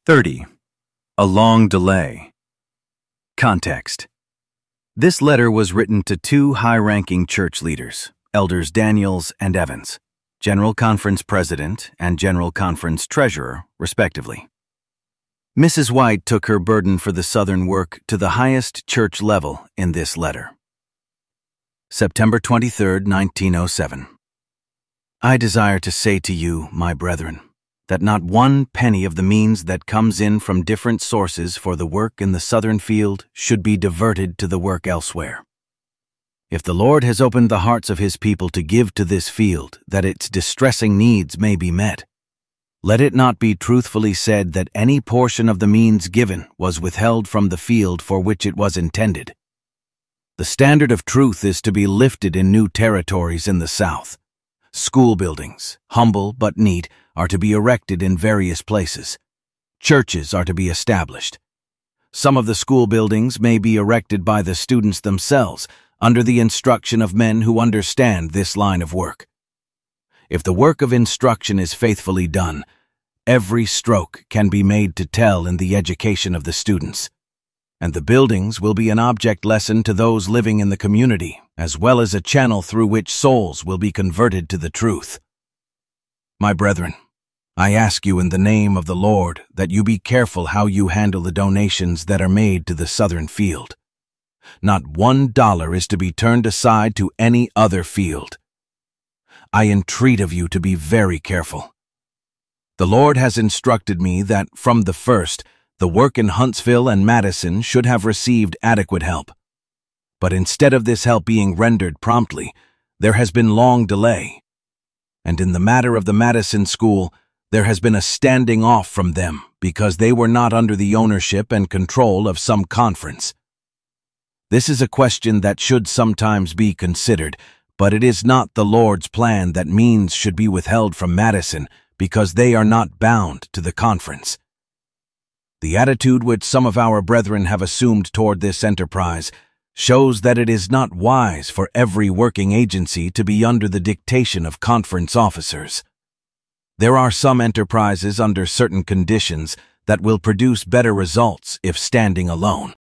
30. A long delay. Context. This letter was written to two high-ranking church leaders, Elders Daniels and Evans, General Conference President and General Conference Treasurer, respectively. Mrs. White took her burden for the Southern work to the highest church level in this letter. September 23, 1907. I desire to say to you, my brethren, that not one penny of the means that comes in from different sources for the work in the Southern field should be diverted to the work elsewhere. If the Lord has opened the hearts of His people to give to this field that its distressing needs may be met, let it not be truthfully said that any portion of the means given was withheld from the field for which it was intended. The standard of truth is to be lifted in new territories in the South. School buildings, humble but neat, are to be erected in various places. Churches are to be established. Some of the school buildings may be erected by the students themselves under the instruction of men who understand this line of work. If the work of instruction is faithfully done, every stroke can be made to tell in the education of the students, and the buildings will be an object lesson to those living in the community, as well as a channel through which souls will be converted to the truth. My brethren, I ask you in the name of the Lord that you be careful how you handle the donations that are made to the Southern field. Not $1 is to be turned aside to any other field. I entreat of you to be very careful. The Lord has instructed me that, from the first, the work in Huntsville and Madison should have received adequate help. But instead of this help being rendered promptly, there has been long delay. And in the matter of the Madison School, there has been a standing off from them because they were not under the ownership and control of some conference. This is a question that should sometimes be considered, but it is not the Lord's plan that means should be withheld from Madison because they are not bound to the conference. The attitude which some of our brethren have assumed toward this enterprise shows that it is not wise for every working agency to be under the dictation of conference officers. There are some enterprises under certain conditions that will produce better results if standing alone.